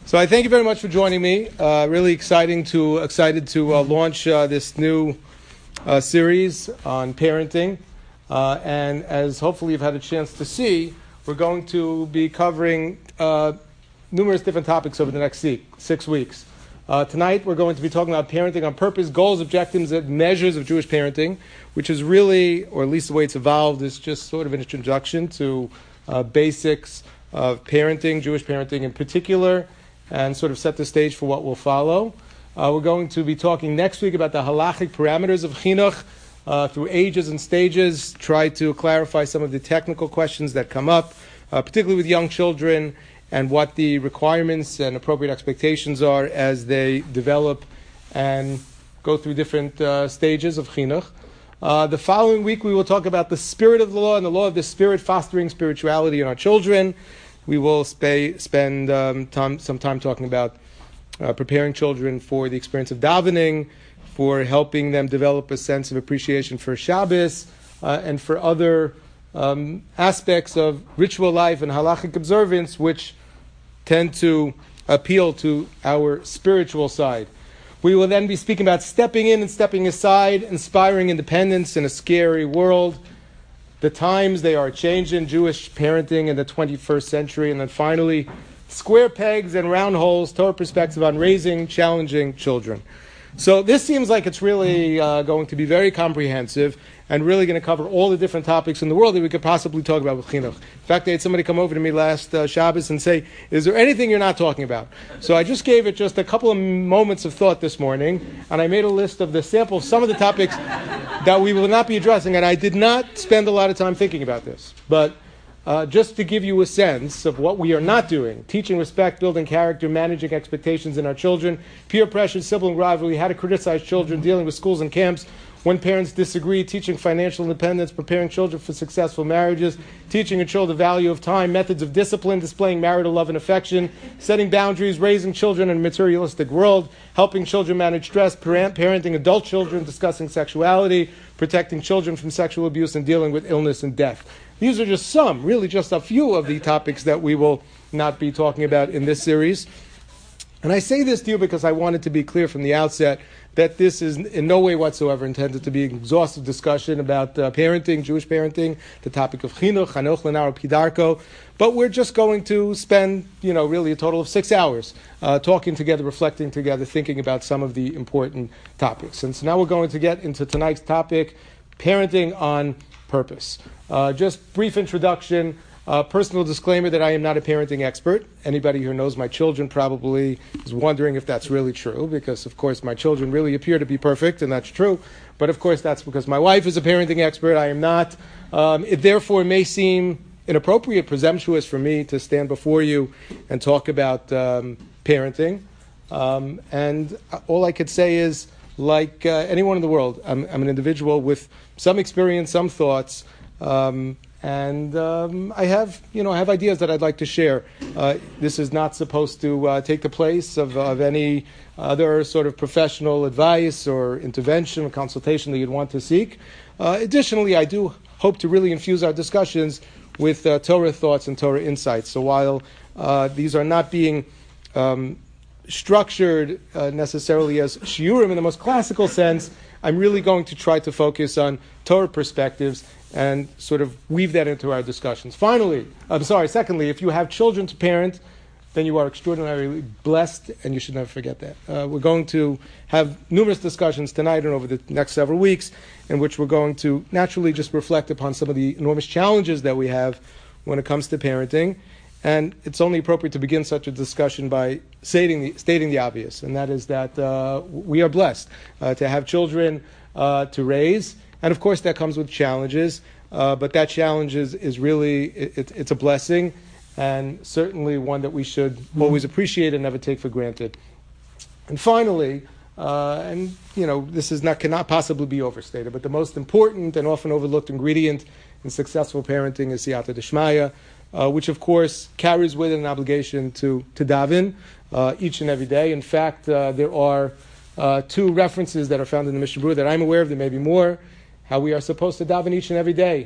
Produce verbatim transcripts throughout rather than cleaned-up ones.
So I thank you very much for joining me. Uh, really exciting to excited to uh, launch uh, this new uh, series on parenting, uh, and as hopefully you've had a chance to see, we're going to be covering uh, numerous different topics over the next six weeks. Uh, tonight we're going to be talking about parenting on purpose, goals, objectives, and measures of Jewish parenting, which is really, or at least the way it's evolved, is just sort of an introduction to uh, basics of parenting, Jewish parenting in particular, and sort of set the stage for what will follow. Uh, we're going to be talking next week about the halachic parameters of chinuch uh, through ages and stages, try to clarify some of the technical questions that come up, uh, particularly with young children, and what the requirements and appropriate expectations are as they develop and go through different uh, stages of chinuch. Uh, the following week we will talk about the spirit of the law and the law of the spirit, fostering spirituality in our children. We will sp- spend um, time, some time talking about uh, preparing children for the experience of davening, for helping them develop a sense of appreciation for Shabbos, uh, and for other um, aspects of ritual life and halachic observance, which tend to appeal to our spiritual side. We will then be speaking about stepping in and stepping aside, inspiring independence in a scary world. The times they are changing, Jewish parenting in the twenty-first century, and then finally, square pegs and round holes, Torah perspective on raising challenging children. So this seems like it's really uh, going to be very comprehensive and really going to cover all the different topics in the world that we could possibly talk about with chinuch. In fact, I had somebody come over to me last uh, Shabbos and say, is there anything you're not talking about? So I just gave it just a couple of moments of thought this morning, and I made a list of the sample of some of the topics that we will not be addressing, and I did not spend a lot of time thinking about this. But uh, just to give you a sense of what we are not doing: teaching respect, building character, managing expectations in our children, peer pressure, sibling rivalry, how to criticize children, dealing with schools and camps when parents disagree, teaching financial independence, preparing children for successful marriages, teaching a child the value of time, methods of discipline, displaying marital love and affection, setting boundaries, raising children in a materialistic world, helping children manage stress, parent, parenting adult children, discussing sexuality, protecting children from sexual abuse, and dealing with illness and death. These are just some, really just a few of the topics that we will not be talking about in this series. And I say this to you because I wanted to be clear from the outset that this is in no way whatsoever intended to be an exhaustive discussion about uh, parenting, Jewish parenting, the topic of chinuch, chanoch lenaro pidarko. But we're just going to spend, you know, really a total of six hours uh, talking together, reflecting together, thinking about some of the important topics. And so now we're going to get into tonight's topic, parenting on purpose. Uh, just brief introduction. Uh, personal disclaimer that I am not a parenting expert. Anybody who knows my children probably is wondering if that's really true, because, of course, my children really appear to be perfect, and that's true. But, of course, that's because my wife is a parenting expert. I am not. Um, it therefore may seem inappropriate, presumptuous for me to stand before you and talk about um, parenting. Um, and all I could say is, like uh, anyone in the world, I'm, I'm an individual with some experience, some thoughts, um, And um, I have, you know, I have ideas that I'd like to share. Uh, this is not supposed to uh, take the place of, of any other sort of professional advice or intervention or consultation that you'd want to seek. Uh, additionally, I do hope to really infuse our discussions with uh, Torah thoughts and Torah insights. So while uh, these are not being um, structured uh, necessarily as shiurim in the most classical sense, I'm really going to try to focus on Torah perspectives and sort of weave that into our discussions. Finally, I'm sorry, secondly, if you have children to parent, then you are extraordinarily blessed, and you should never forget that. Uh, we're going to have numerous discussions tonight and over the next several weeks in which we're going to naturally just reflect upon some of the enormous challenges that we have when it comes to parenting. And it's only appropriate to begin such a discussion by stating the, stating the obvious, and that is that uh, we are blessed uh, to have children uh, to raise. And of course, that comes with challenges, uh, but that challenge is, is really, it, it's a blessing, and certainly one that we should always appreciate and never take for granted. And finally, uh, and you know, this is not cannot possibly be overstated, but the most important and often overlooked ingredient in successful parenting is siyata d'shmaya, uh, which of course carries with it an obligation to, to daven uh, each and every day. In fact, uh, there are uh, two references that are found in the Mishnah Berurah that I'm aware of, there may be more, how we are supposed to daven each and every day.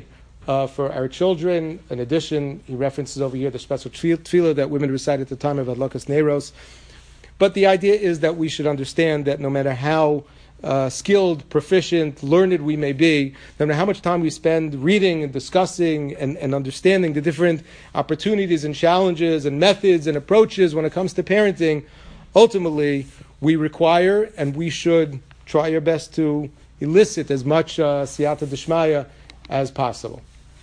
uh, for our children. In addition, he references over here the special tefillah that women recite at the time of Adlakas Neiros. But the idea is that we should understand that no matter how uh, skilled, proficient, learned we may be, no matter how much time we spend reading and discussing and, and understanding the different opportunities and challenges and methods and approaches when it comes to parenting, ultimately we require and we should try our best to elicit as much uh, siyata d'shmaya as possible.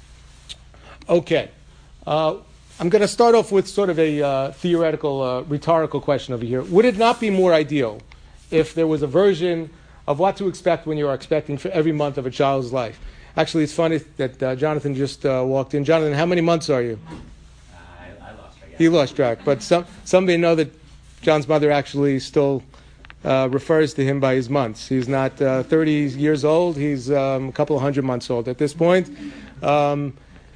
Okay. Uh, I'm going to start off with sort of a uh, theoretical, uh, rhetorical question over here. Would it not be more ideal if there was a version of what to expect when you are expecting for every month of a child's life? Actually, it's funny that uh, Jonathan just uh, walked in. Jonathan, how many months are you? Uh, I, I lost track. He lost track. But some, some may know that John's mother actually still uh, refers to him by his months. He's not uh, thirty years old. He's um, a couple of hundred months old at this point. Um,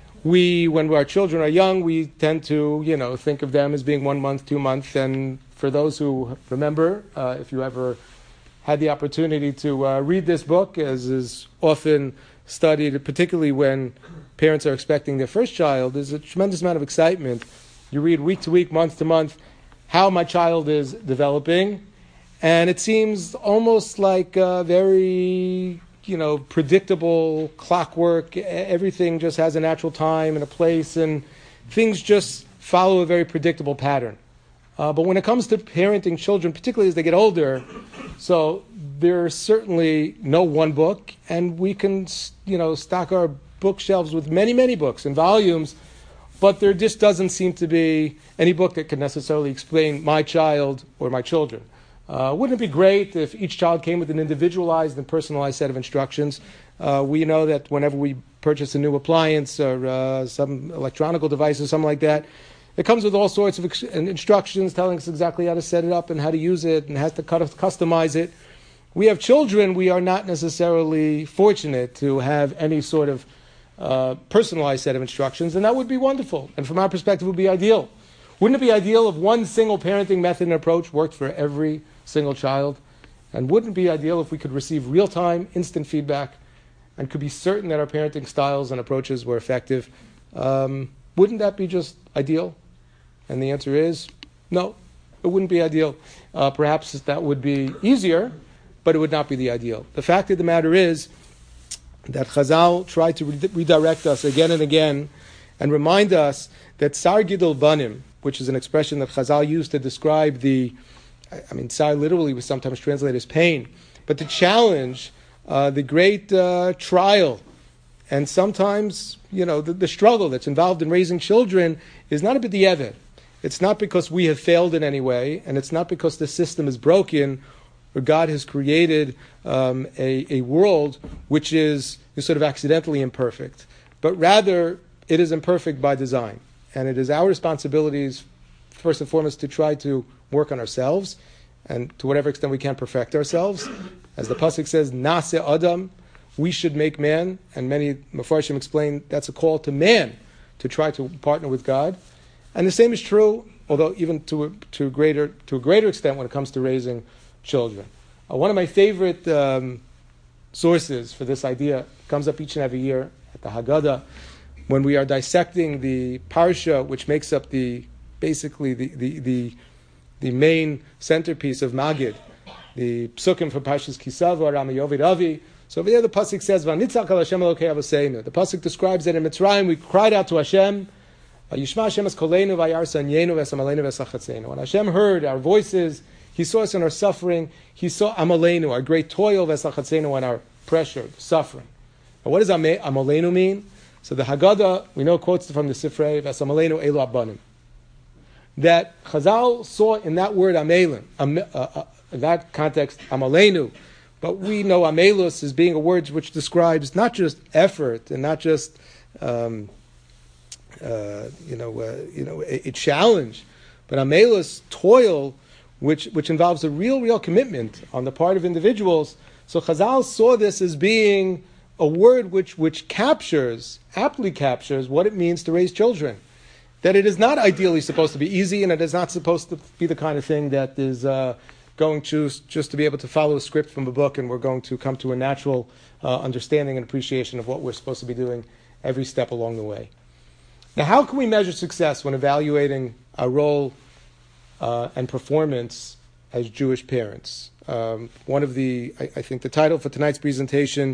We, when our children are young, we tend to, you know, think of them as being one month, two months. And for those who remember, uh, if you ever had the opportunity to uh, read this book, as is often studied, particularly when parents are expecting their first child, there's a tremendous amount of excitement. You read week to week, month to month, how my child is developing. And it seems almost like a very, you know, predictable clockwork. Everything just has a natural time and a place, and things just follow a very predictable pattern. Uh, but when it comes to parenting children, particularly as they get older, so there's certainly no one book, and we can, you know, stock our bookshelves with many, many books and volumes, but there just doesn't seem to be any book that can necessarily explain my child or my children. Uh, wouldn't it be great if each child came with an individualized and personalized set of instructions? Uh, we know that whenever we purchase a new appliance or uh, some electronic device or something like that, it comes with all sorts of ex- instructions telling us exactly how to set it up and how to use it and how to cut- customize it. We have children. We are not necessarily fortunate to have any sort of uh, personalized set of instructions, and that would be wonderful. And from our perspective, it would be ideal. Wouldn't it be ideal if one single parenting method and approach worked for every single child? And wouldn't it be ideal if we could receive real-time, instant feedback and could be certain that our parenting styles and approaches were effective? Um, wouldn't that be just ideal? And the answer is no, it wouldn't be ideal. Uh, perhaps that would be easier, but it would not be the ideal. The fact of the matter is that Chazal tried to re- redirect us again and again and remind us that Sar Gidol Banim, which is an expression that Chazal used to describe the, I mean, Tsar literally was sometimes translated as pain, but to challenge uh, the great uh, trial and sometimes, you know, the, the struggle that's involved in raising children is not a b'diavad. It's not because we have failed in any way, and it's not because the system is broken or God has created um, a, a world which is, is sort of accidentally imperfect, but rather it is imperfect by design. And it is our responsibilities, first and foremost, to try to work on ourselves, and to whatever extent we can perfect ourselves. As the pasuk says, "Nase Adam," we should make man, and many Mefarshim explain that's a call to man to try to partner with God. And the same is true, although even to a, to a greater to a greater extent when it comes to raising children. Uh, one of my favorite um, sources for this idea comes up each and every year at the Haggadah, when we are dissecting the parsha, which makes up the basically the the the, the main centerpiece of Magid, the psukim from Parshas Kisava, Rami Yovid Avi. So over there the pasuk says, "Vanitzak al Hashem Elokei Avoseinu." The pasuk describes that in Mitzrayim we cried out to Hashem, "Yishma Hashem es koleinu v'yarsanyeinu v'esamaleinu v'esachatzeinu." When Hashem heard our voices, He saw us in our suffering. He saw Amaleinu, our great toil, v'esachatzeinu, and our pressure, suffering. And what does Amaleinu mean? So the Haggadah, we know, quotes from the Sifrei, V'asamalenu elu abanim, that Chazal saw in that word Amelin, am, uh, uh, in that context, Amalenu, but we know Amelus as being a word which describes not just effort and not just, um, uh, you know, uh, you know, a, a challenge, but Amelus, toil, which which involves a real, real commitment on the part of individuals. So Chazal saw this as being a word which, which captures, aptly captures, what it means to raise children. That it is not ideally supposed to be easy, and it is not supposed to be the kind of thing that is uh, going to just to be able to follow a script from a book, and we're going to come to a natural uh, understanding and appreciation of what we're supposed to be doing every step along the way. Now, how can we measure success when evaluating our role uh, and performance as Jewish parents? Um, one of the, I, I think the title for tonight's presentation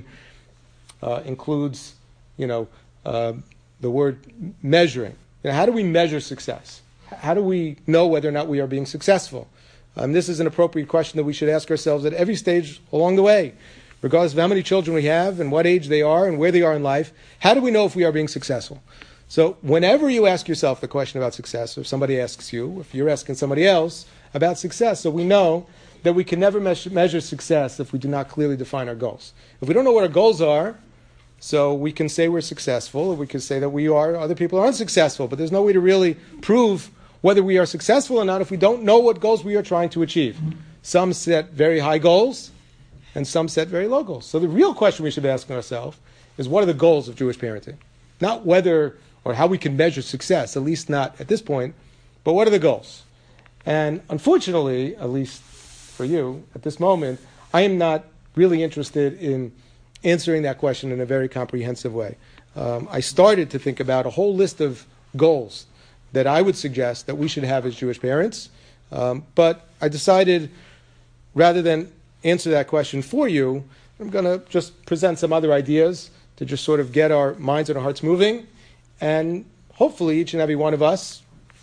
uh, includes, you know, uh, the word measuring. You know, how do we measure success? How do we know whether or not we are being successful? Um, this is an appropriate question that we should ask ourselves at every stage along the way, regardless of how many children we have and what age they are and where they are in life. How do we know if we are being successful? So whenever you ask yourself the question about success, or if somebody asks you, if you're asking somebody else about success, so we know that we can never measure, measure success if we do not clearly define our goals. If we don't know what our goals are, so we can say we're successful, or we can say that we are, other people are unsuccessful, but there's no way to really prove whether we are successful or not if we don't know what goals we are trying to achieve. Some set very high goals, and some set very low goals. So the real question we should be asking ourselves is, what are the goals of Jewish parenting? Not whether or how we can measure success, at least not at this point, but what are the goals? And unfortunately, at least for you, at this moment, I am not really interested in answering that question in a very comprehensive way. Um, I started to think about a whole list of goals that I would suggest that we should have as Jewish parents, um, but I decided, rather than answer that question for you, I'm going to just present some other ideas to just sort of get our minds and our hearts moving, and hopefully each and every one of us,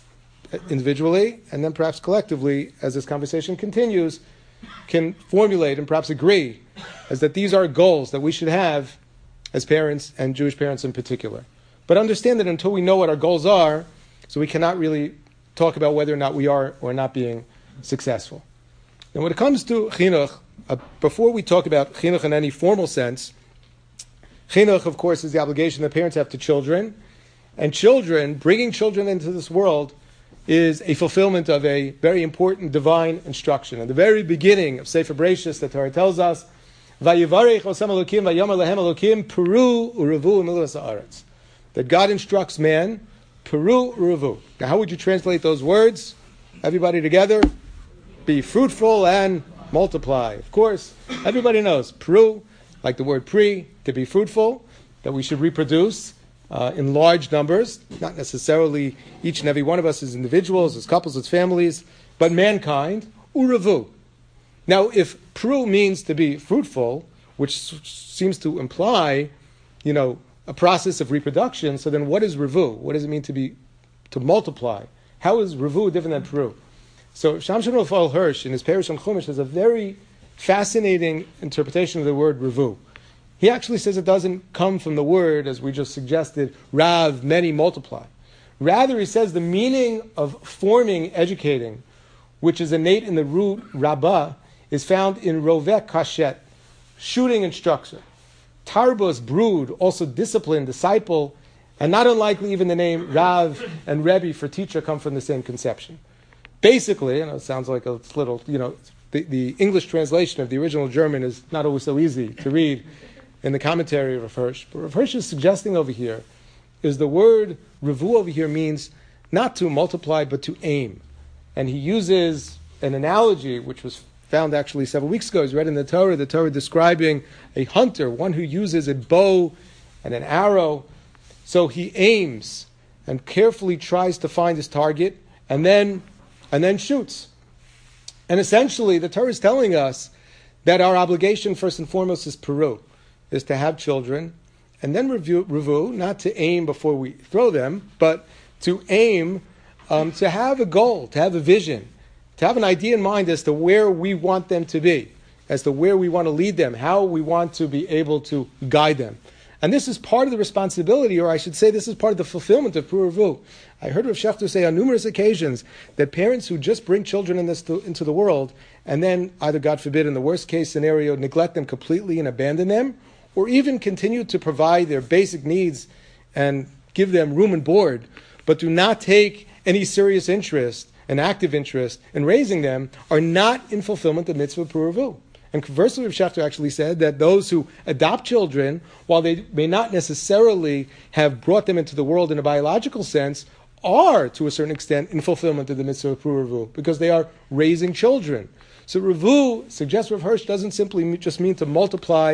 individually and then perhaps collectively, as this conversation continues, can formulate and perhaps agree as that these are goals that we should have as parents, and Jewish parents in particular. But understand that until we know what our goals are, so we cannot really talk about whether or not we are or not being successful. And when it comes to chinuch, uh, before we talk about chinuch in any formal sense, chinuch, of course, is the obligation that parents have to children. And children, bringing children into this world, is a fulfillment of a very important divine instruction. At the very beginning of Sefer Bereshis, the Torah tells us, "Vayivarech Osam Elokim Vayomer Lehem Elokim Peru Urevu Milas Haaretz," that God instructs man, Peru Urevu. Now, how would you translate those words? Everybody together, be fruitful and multiply. Of course, everybody knows Peru, like the word pre, to be fruitful, that we should reproduce Uh, in large numbers, not necessarily each and every one of us as individuals, as couples, as families, but mankind, uravu. Now, if pru means to be fruitful, which s- seems to imply, you know, a process of reproduction, so then what is revu? What does it mean to be, to multiply? How is revu different than pru? So Shamshon Raphael Hirsch, in his Perush on Chumash, has a very fascinating interpretation of the word revu. He actually says it doesn't come from the word, as we just suggested, rav, many, multiply. Rather, he says the meaning of forming, educating, which is innate in the root rabbah, is found in rovek kashet, shooting instruction. Tarbus, brood, also discipline, disciple, and not unlikely even the name Rav and Rebbe for teacher come from the same conception. Basically, and it sounds like a little, you know, the, the English translation of the original German is not always so easy to read in the commentary of Rav Hirsch. But Rav Hirsch is suggesting over here is the word revu over here means not to multiply, but to aim. And he uses an analogy, which was found actually several weeks ago. It's read in the Torah, the Torah describing a hunter, one who uses a bow and an arrow. So he aims and carefully tries to find his target and then, and then shoots. And essentially, the Torah is telling us that our obligation, first and foremost, is peru, is to have children, and then review, revu, not to aim before we throw them, but to aim um, to have a goal, to have a vision, to have an idea in mind as to where we want them to be, as to where we want to lead them, how we want to be able to guide them. And this is part of the responsibility, or I should say this is part of the fulfillment of Pru Revu. I heard Rav Shechter say on numerous occasions that parents who just bring children in this to, into the world and then either, God forbid, in the worst case scenario, neglect them completely and abandon them, or even continue to provide their basic needs and give them room and board, but do not take any serious interest, an active interest in raising them, are not in fulfillment of mitzvah Pru Revu. And conversely, Rav Shechter actually said that those who adopt children, while they may not necessarily have brought them into the world in a biological sense, are, to a certain extent, in fulfillment of the mitzvah of Pru Revu, because they are raising children. So Revu, suggests Rav Hirsch, doesn't simply just mean to multiply,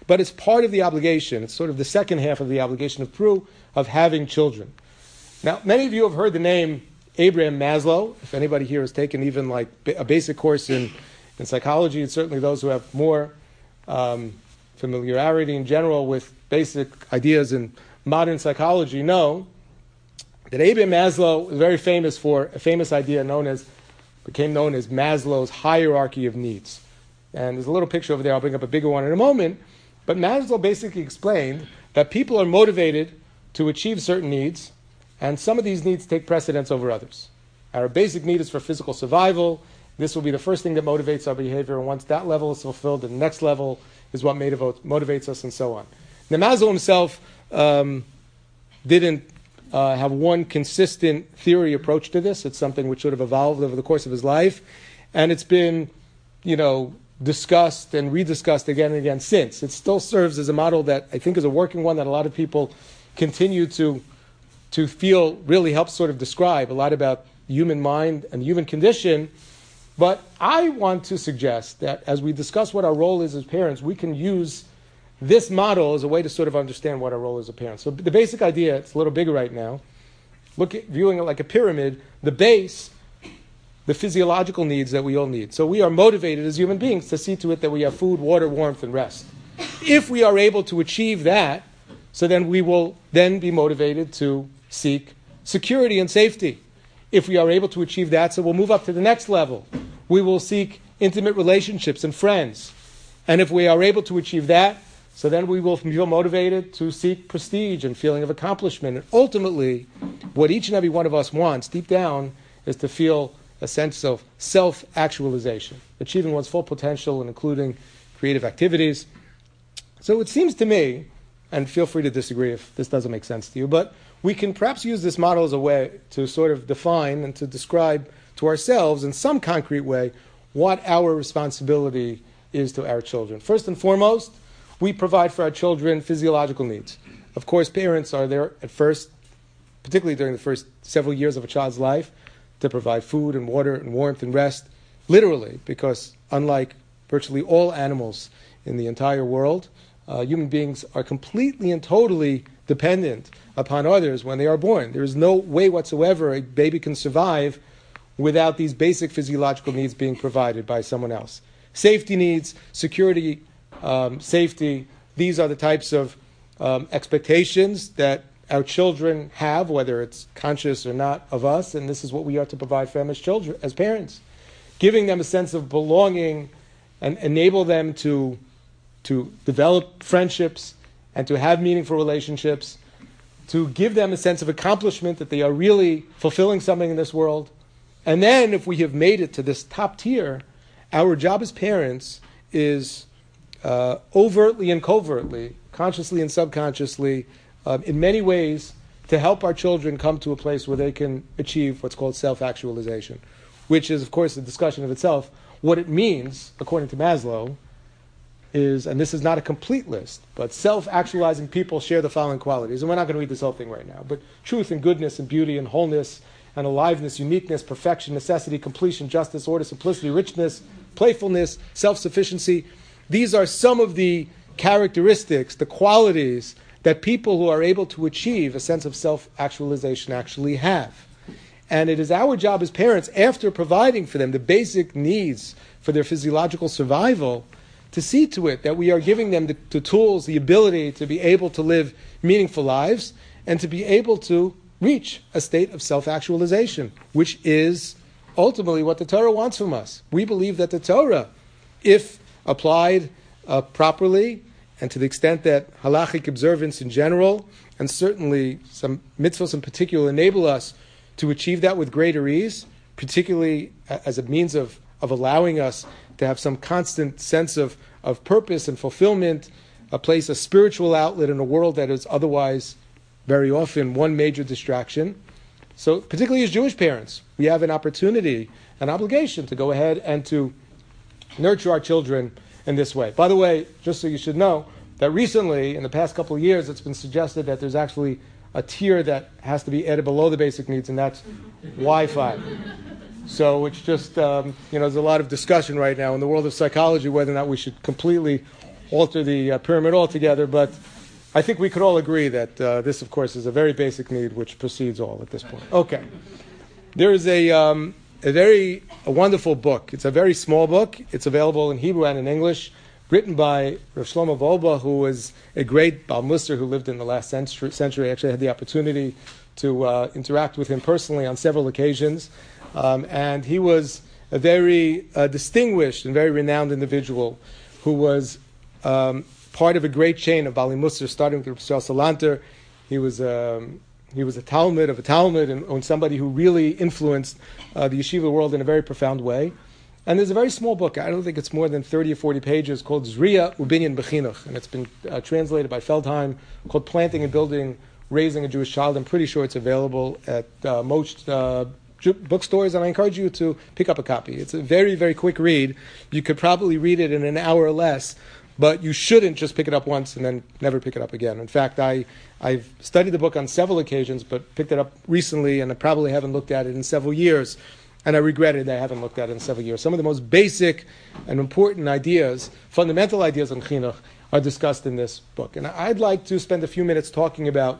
but it's part of the obligation. It's sort of the second half of the obligation of Peru of having children. Now, many of you have heard the name Abraham Maslow. If anybody here has taken even like a basic course in, in psychology, and certainly those who have more um, familiarity in general with basic ideas in modern psychology know that Abraham Maslow is very famous for a famous idea known as, became known as Maslow's hierarchy of needs. And there's a little picture over there. I'll bring up a bigger one in a moment. But Maslow basically explained that people are motivated to achieve certain needs, and some of these needs take precedence over others. Our basic need is for physical survival. This will be the first thing that motivates our behavior, and once that level is fulfilled, the next level is what motivates us, and so on. Now, Maslow himself um, didn't uh, have one consistent theory approach to this. It's something which sort of evolved over the course of his life, and it's been, you know, discussed and rediscussed again and again since. It still serves as a model that I think is a working one that a lot of people continue to to feel really helps sort of describe a lot about the human mind and the human condition. But I want to suggest that as we discuss what our role is as parents, we can use this model as a way to sort of understand what our role is as parents. So the basic idea, it's a little bigger right now, look at viewing it like a pyramid, the base, the physiological needs that we all need. So we are motivated as human beings to see to it that we have food, water, warmth, and rest. If we are able to achieve that, so then we will then be motivated to seek security and safety. If we are able to achieve that, so we'll move up to the next level. We will seek intimate relationships and friends. And if we are able to achieve that, so then we will feel motivated to seek prestige and feeling of accomplishment. And ultimately, what each and every one of us wants deep down is to feel a sense of self-actualization, achieving one's full potential and including creative activities. So it seems to me, and feel free to disagree if this doesn't make sense to you, but we can perhaps use this model as a way to sort of define and to describe to ourselves in some concrete way what our responsibility is to our children. First and foremost, we provide for our children physiological needs. Of course, parents are there at first, particularly during the first several years of a child's life, to provide food and water and warmth and rest, literally, because unlike virtually all animals in the entire world, uh, human beings are completely and totally dependent upon others when they are born. There is no way whatsoever a baby can survive without these basic physiological needs being provided by someone else. Safety needs, security, um, safety, these are the types of um, expectations that our children have, whether it's conscious or not of us, and this is what we are to provide for them as children, as parents. Giving them a sense of belonging and enable them to, to develop friendships and to have meaningful relationships, to give them a sense of accomplishment that they are really fulfilling something in this world. And then if we have made it to this top tier, our job as parents is uh, overtly and covertly, consciously and subconsciously, Um, in many ways, to help our children come to a place where they can achieve what's called self-actualization, which is, of course, a discussion of itself. What it means, according to Maslow, is, and this is not a complete list, but self-actualizing people share the following qualities. And we're not going to read this whole thing right now, but truth and goodness and beauty and wholeness and aliveness, uniqueness, perfection, necessity, completion, justice, order, simplicity, richness, playfulness, self-sufficiency. These are some of the characteristics, the qualities that people who are able to achieve a sense of self-actualization actually have. And it is our job as parents, after providing for them the basic needs for their physiological survival, to see to it that we are giving them the, the tools, the ability to be able to live meaningful lives and to be able to reach a state of self-actualization, which is ultimately what the Torah wants from us. We believe that the Torah, if applied uh, properly, and to the extent that halachic observance in general, and certainly some mitzvahs in particular, enable us to achieve that with greater ease, particularly as a means of, of allowing us to have some constant sense of, of purpose and fulfillment, a place, a spiritual outlet in a world that is otherwise very often one major distraction. So particularly as Jewish parents, we have an opportunity, an obligation to go ahead and to nurture our children in this way. By the way, just so you should know, that recently, in the past couple of years, it's been suggested that there's actually a tier that has to be added below the basic needs, and that's Wi-Fi. So it's just, um, you know, there's a lot of discussion right now in the world of psychology whether or not we should completely alter the uh, pyramid altogether, but I think we could all agree that uh, this, of course, is a very basic need which precedes all at this point. Okay. There is a, um, a very a wonderful book. It's a very small book. It's available in Hebrew and in English, written by Rav Shlomo Wolbe, who was a great Baal Musar who lived in the last century. century. I actually had the opportunity to uh, interact with him personally on several occasions. Um, and he was a very uh, distinguished and very renowned individual who was um, part of a great chain of Bali Musar, starting with Rav Salanter. He was um, he was a Talmud of a Talmud, and, and somebody who really influenced uh, the yeshiva world in a very profound way. And there's a very small book, I don't think it's more than thirty or forty pages, called Zriya Ubinyan Bechinuch, and it's been uh, translated by Feldheim, called Planting and Building, Raising a Jewish Child. I'm pretty sure it's available at uh, most uh, bookstores, and I encourage you to pick up a copy. It's a very, very quick read. You could probably read it in an hour or less, but you shouldn't just pick it up once and then never pick it up again. In fact, I, I've studied the book on several occasions, but picked it up recently, and I probably haven't looked at it in several years, and I regretted that I haven't looked at it in several years. Some of the most basic and important ideas, fundamental ideas on chinuch, are discussed in this book. And I'd like to spend a few minutes talking about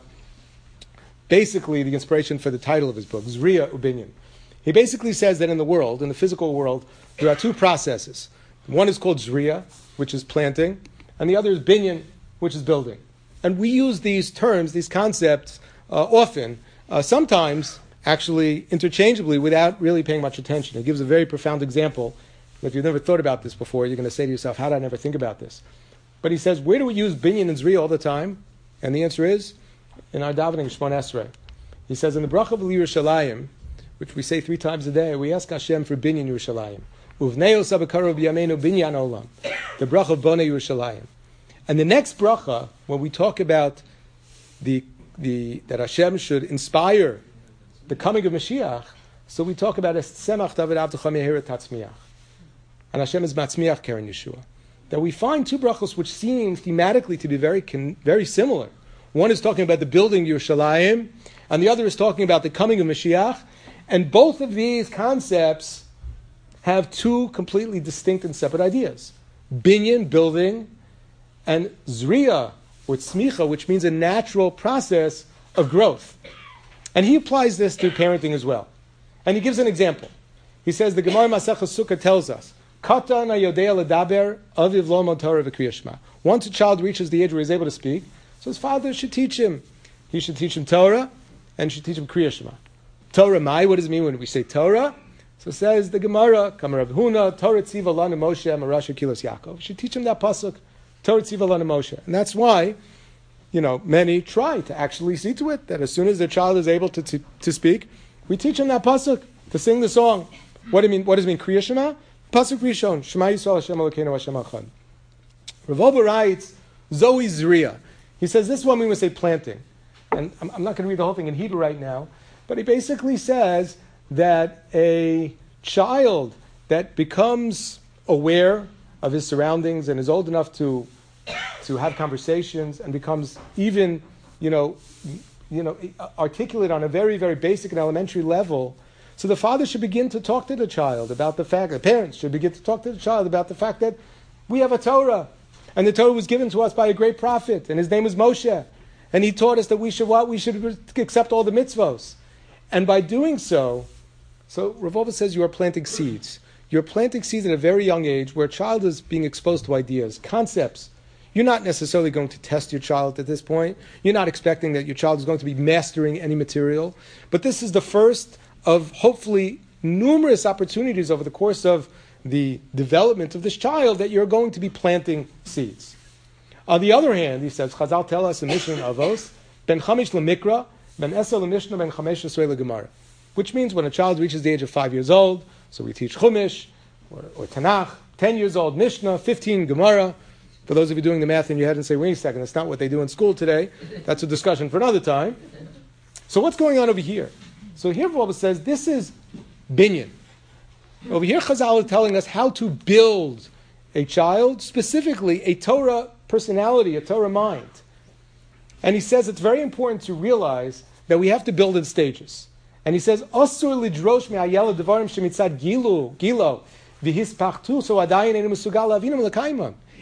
basically the inspiration for the title of his book, Zriya Ubinyan. He basically says that in the world, in the physical world, there are two processes. One is called Zriya, which is planting, and the other is Binyan, which is building. And we use these terms, these concepts, uh, often, uh, sometimes actually interchangeably without really paying much attention. He gives a very profound example. If you've never thought about this before, you're going to say to yourself, how did I never think about this? But he says, where do we use Binyan and Zriya all the time? And the answer is, in our davening, Shmon Esrei. He says, in the Bracha V'li Yerushalayim, which we say three times a day, we ask Hashem for Binyan Yerushalayim. Uvnei Osabakaro B'yameinu Binyan Olam. The Bracha of Bonei Yerushalayim. And the next Bracha, when we talk about the, the that Hashem should inspire the coming of Mashiach, so we talk about Es Tzemach David Avdecha Meheret Tatzmiach. And Hashem is Matzmiach Keren Yeshua. That we find two brachos which seem thematically to be very, very similar. One is talking about the building Yerushalayim, and the other is talking about the coming of Mashiach. And both of these concepts have two completely distinct and separate ideas. Binyan, building, and Zriya, or Tzmicha, which means a natural process of growth. And he applies this to parenting as well. And he gives an example. He says, the Gemara Masechah Sukkah tells us, Katan hayodea ledaber, aviv lo mod Torah v'kriyas shema. Once a child reaches the age where he's able to speak, so his father should teach him. He should teach him Torah, and should teach him Kriyas Shema. Torah mai, what does it mean when we say Torah? So says the Gemara, Kamar Rav Huna, Torah tziva lanu Moshe, Marasha Kilos Yaakov. We should teach him that pasuk, Torah tziva lanu Moshe. And that's why, you know, many try to actually see to it that as soon as their child is able to, to, to speak, we teach him that pasuk, to sing the song. What do you mean? What does it mean? Kriyas Shema? Pasuk Rishon, Shema Yisrael Hashem Elokeinu Hashem Echad. Rav Wolbe writes, Zoe Zriya. He says this one we would say planting. And I'm, I'm not going to read the whole thing in Hebrew right now, but he basically says that a child that becomes aware of his surroundings and is old enough to to have conversations and becomes even, you know, you know, articulate on a very, very basic and elementary level. So the father should begin to talk to the child about the fact, the parents should begin to talk to the child about the fact that we have a Torah. And the Torah was given to us by a great prophet, and his name was Moshe. And he taught us that we should what? We should accept all the mitzvos. And by doing so, so Rav Wolbe says you are planting seeds. You're planting seeds at a very young age where a child is being exposed to ideas, concepts. You're not necessarily going to test your child at this point. You're not expecting that your child is going to be mastering any material. But this is the first of hopefully numerous opportunities over the course of the development of this child that you're going to be planting seeds. On the other hand, he says, Chazal tell us in Mishnah Avos, ben chamish lemikra, ben esel lemishnah, ben chamesh esrei legemara. Which means when a child reaches the age of five years old, so we teach Chumash, or, or Tanakh, ten years old Mishnah, fifteen Gemara. For those of you doing the math in your head and say, wait a second, that's not what they do in school today. That's a discussion for another time. So what's going on over here? So here Wolbe says, this is Binyan. Over here, Chazal is telling us how to build a child, specifically a Torah personality, a Torah mind. And he says it's very important to realize that we have to build in stages. And he says, Asur lidrosh me'ayela devarim shemitzad gilu, gilo, v'hispachtu, so adayin einu mesugal lavinam l'kaimam.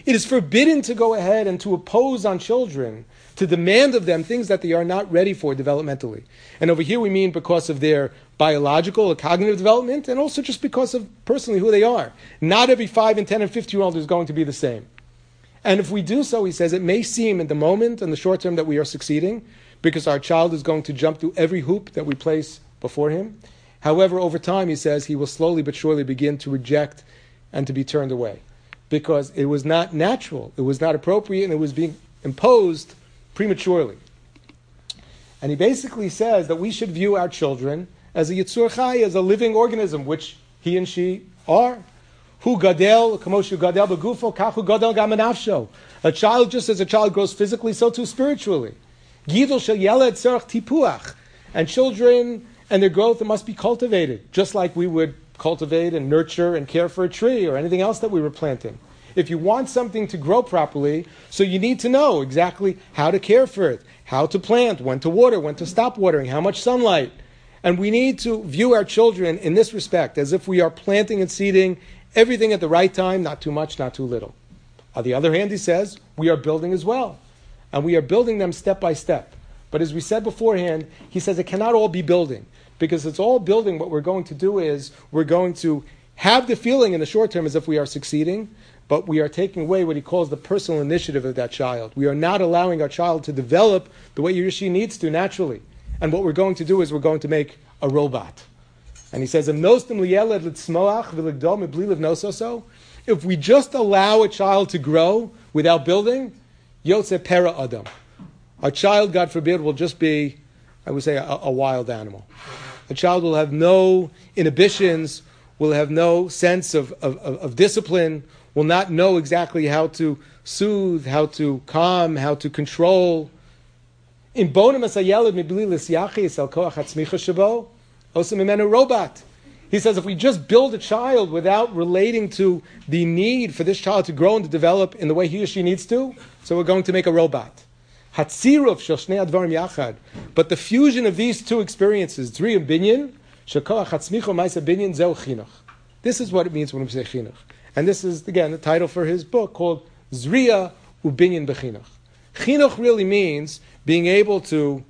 It is forbidden to go ahead and to oppose on children, to demand of them things that they are not ready for developmentally. And over here we mean because of their biological or cognitive development, and also just because of personally who they are. Not every five and ten and fifty year old is going to be the same. And if we do so, he says, it may seem in the moment, in the short term, that we are succeeding, because our child is going to jump through every hoop that we place before him. However, over time, he says, he will slowly but surely begin to reject and to be turned away, because it was not natural, it was not appropriate, and it was being imposed prematurely. And he basically says that we should view our children as a Yitzur Chai, as a living organism, which he and she are. Hu gadel, kamoshu gadel begufo, kachu gadel gam nafsho. A child, just as a child grows physically, so too spiritually. Gidol shel yeled tzarich tipuach. And children and their growth must be cultivated, just like we would cultivate and nurture and care for a tree or anything else that we were planting. If you want something to grow properly, so you need to know exactly how to care for it, how to plant, when to water, when to stop watering, how much sunlight. And we need to view our children in this respect, as if we are planting and seeding everything at the right time, not too much, not too little. On the other hand, he says, we are building as well. And we are building them step by step. But as we said beforehand, he says it cannot all be building. Because it's all building, what we're going to do is, we're going to have the feeling in the short term as if we are succeeding, but we are taking away what he calls the personal initiative of that child. We are not allowing our child to develop the way he or she needs to naturally. And what we're going to do is we're going to make a robot. And he says, if we just allow a child to grow without building, yotze pera adam. Our child, God forbid, will just be, I would say, a, a wild animal. A child will have no inhibitions, will have no sense of, of, of discipline, will not know exactly how to soothe, how to calm, how to control. In bonum as hayeled mibli l'syachi el koach hatzmicha shabo, osem mimenu robot. He says if we just build a child without relating to the need for this child to grow and to develop in the way he or she needs to, so we're going to make a robot. Hatziruf shel shnei advarim yachad. But the fusion of these two experiences, Zriya binyan, shekoach hatzmicha ma'isa binyan zeu chinuch. This is what it means when we say chinuch. And this is, again, the title for his book called Zriya Ubinyan Bechinuch. Chinuch really means being able to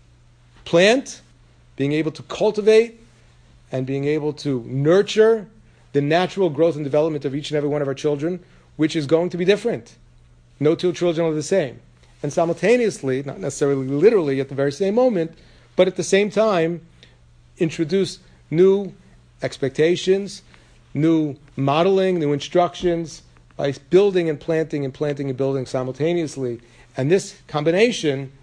plant, being able to cultivate, and being able to nurture the natural growth and development of each and every one of our children, which is going to be different. No two children are the same. And simultaneously, not necessarily literally at the very same moment, but at the same time, introduce new expectations, new modeling, new instructions, by building and planting and planting and building simultaneously. And this combination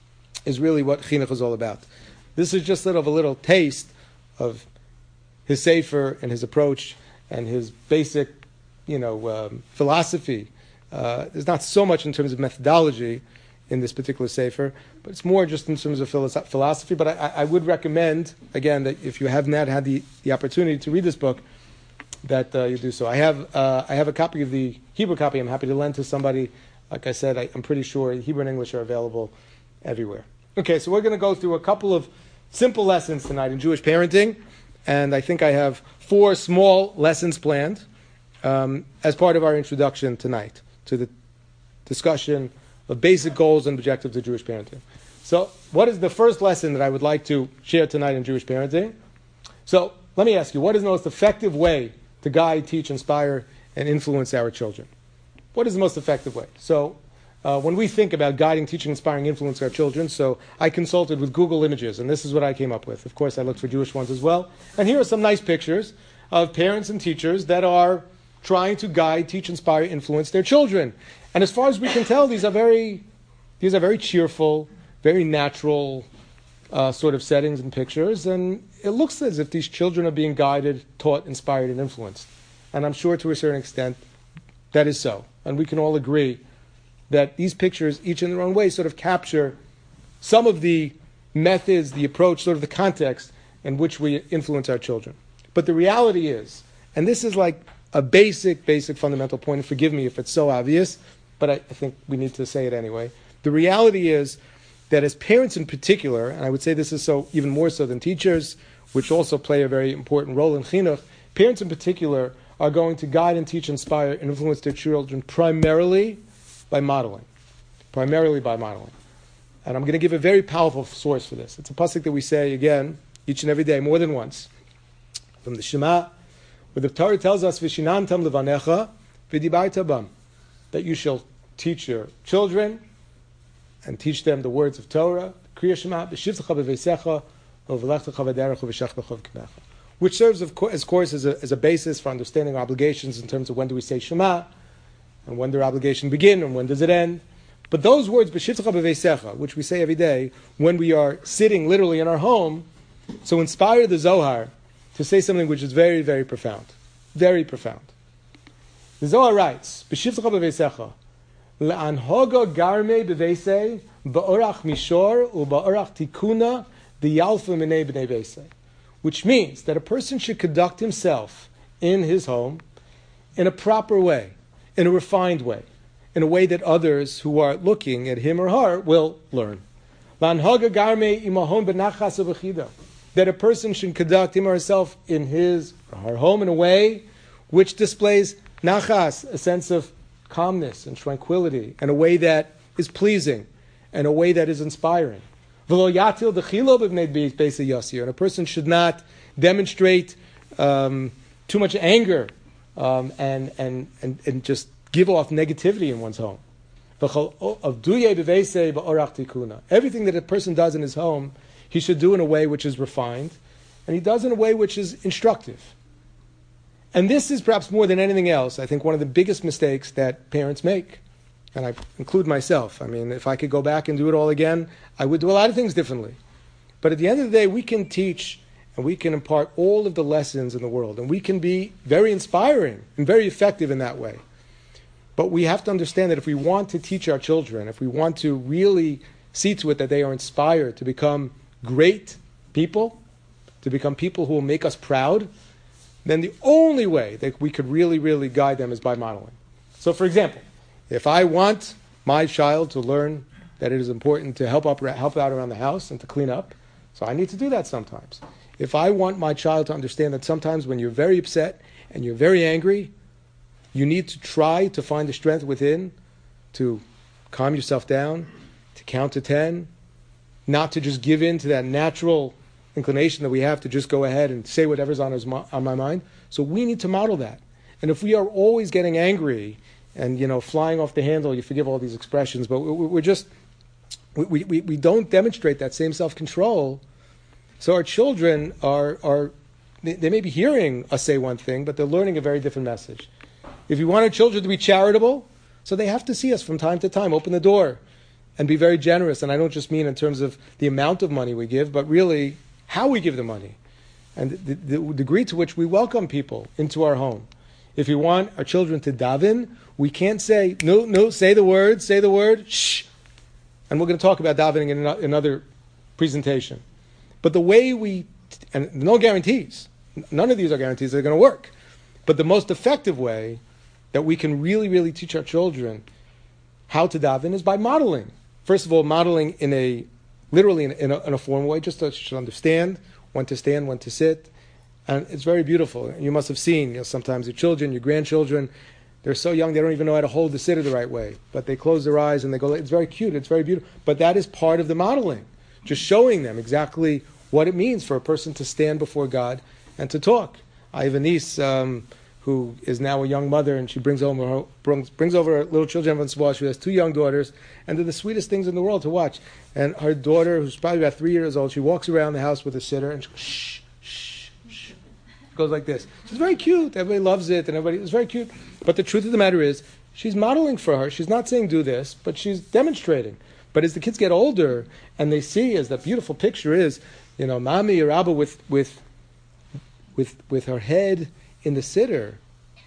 is really what chinuch is all about. This is just sort of a little taste of his sefer and his approach and his basic, you know, um, philosophy. Uh, there's not so much in terms of methodology in this particular sefer, but it's more just in terms of philosoph- philosophy. But I, I would recommend, again, that if you have not had the, the opportunity to read this book, that uh, you do so. I have uh, I have a copy of the Hebrew copy. I'm happy to lend to somebody. Like I said, I, I'm pretty sure Hebrew and English are available everywhere. Okay, so we're going to go through a couple of simple lessons tonight in Jewish parenting, and I think I have four small lessons planned um, as part of our introduction tonight to the discussion of basic goals and objectives of Jewish parenting. So, what is the first lesson that I would like to share tonight in Jewish parenting? So, let me ask you, what is the most effective way to guide, teach, inspire, and influence our children? What is the most effective way? So, uh, when we think about guiding, teaching, inspiring, influencing our children, so I consulted with Google Images, and this is what I came up with. Of course, I looked for Jewish ones as well. And here are some nice pictures of parents and teachers that are trying to guide, teach, inspire, influence their children. And as far as we can tell, these are very, these are very cheerful, very natural uh, sort of settings and pictures. And it looks as if these children are being guided, taught, inspired, and influenced. And I'm sure to a certain extent that is so. And we can all agree that these pictures, each in their own way, sort of capture some of the methods, the approach, sort of the context in which we influence our children. But the reality is, and this is like a basic, basic fundamental point, and forgive me if it's so obvious, but I, I think we need to say it anyway. The reality is that as parents in particular, and I would say this is so even more so than teachers, which also play a very important role in chinuch, parents in particular are going to guide and teach, inspire, and influence their children primarily by modeling. Primarily by modeling. And I'm going to give a very powerful source for this. It's a pasuk that we say, again, each and every day, more than once. From the Shema, where the Torah tells us, V'shinantam levanecha v'dibarta bam, that you shall teach your children and teach them the words of Torah, Kriya Shema, v'shivtecha b'veisecha, v'v'lechtecha v'derecha v'shech b'chov, which serves, of course, as, course as, a, as a basis for understanding obligations in terms of when do we say Shema, and when does obligation begin, and when does it end. But those words, b'shivtecha b'veisecha, which we say every day, when we are sitting literally in our home, so inspire the Zohar to say something which is very, very profound. Very profound. The Zohar writes, b'shivtecha b'veisecha, le'anhoga garme b'veisei, ba'orach mishor, u'ba'orach tikuna, d'yalfa minei b'nei veisei. Which means that a person should conduct himself in his home in a proper way, in a refined way, in a way that others who are looking at him or her will learn. Le'anhoga garme imahon b'nachas u'b'chida. That a person should conduct him or herself in his or her home in a way which displays nachas, a sense of calmness and tranquility, and a way that is pleasing, and a way that is inspiring. And a person should not demonstrate um, too much anger um, and, and, and, and just give off negativity in one's home. Everything that a person does in his home, he should do in a way which is refined, and he does in a way which is instructive. And this is perhaps more than anything else, I think, one of the biggest mistakes that parents make. And I include myself. I mean, if I could go back and do it all again, I would do a lot of things differently. But at the end of the day, we can teach and we can impart all of the lessons in the world. And we can be very inspiring and very effective in that way. But we have to understand that if we want to teach our children, if we want to really see to it that they are inspired to become great people, to become people who will make us proud, then the only way that we could really, really guide them is by modeling. So, for example, if I want my child to learn that it is important to help up, help out around the house and to clean up, so I need to do that sometimes. If I want my child to understand that sometimes when you're very upset and you're very angry, you need to try to find the strength within to calm yourself down, to count to ten, not to just give in to that natural inclination that we have to just go ahead and say whatever's on, his, on my mind. So we need to model that. And if we are always getting angry and, you know, flying off the handle, you forgive all these expressions, but we're just, we, we, we don't demonstrate that same self-control. So our children are, are they, they may be hearing us say one thing, but they're learning a very different message. If you want our children to be charitable, so they have to see us from time to time, open the door and be very generous. And I don't just mean in terms of the amount of money we give, but really how we give the money and the, the degree to which we welcome people into our home. If we want our children to daven, we can't say, no, no, say the word, say the word, shh. And we're going to talk about davening in another presentation. But the way we, and no guarantees, none of these are guarantees they're going to work. But the most effective way that we can really, really teach our children how to daven is by modeling. First of all, modeling in a, literally in, in, a, in a formal way, just so you should understand when to stand, when to sit. And it's very beautiful. You must have seen, you know, sometimes your children, your grandchildren, they're so young they don't even know how to hold the sitter the right way. But they close their eyes and they go, it's very cute, it's very beautiful. But that is part of the modeling. Just showing them exactly what it means for a person to stand before God and to talk. I have a niece um, who is now a young mother, and she brings over her, brings, brings over her little children once in a while. She has two young daughters, and they're the sweetest things in the world to watch. And her daughter, who's probably about three years old, she walks around the house with a sitter, and she goes, shh, shh, shh. Goes like this. She's very cute. Everybody loves it, and everybody, it's very cute. But the truth of the matter is, she's modeling for her. She's not saying do this, but she's demonstrating. But as the kids get older, and they see, as that beautiful picture is, you know, mommy or Abba with with with with her head in the sitter,